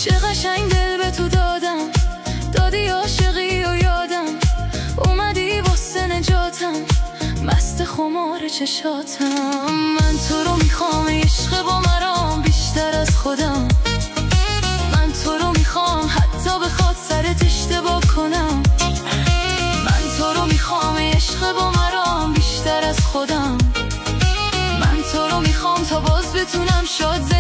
چه قشنگ دل به تو دادم، دادی عاشقی و یادم، اومدی واسه نجاتم، مست خمار چشاتم. من تو رو میخوام عشق با مرام بیشتر از خودم، من تو رو میخوام حتی بخواد سرت اشتباه کنم. من تو رو میخوام عشق با مرام بیشتر از خودم، من تو رو میخوام تا باز بتونم شاد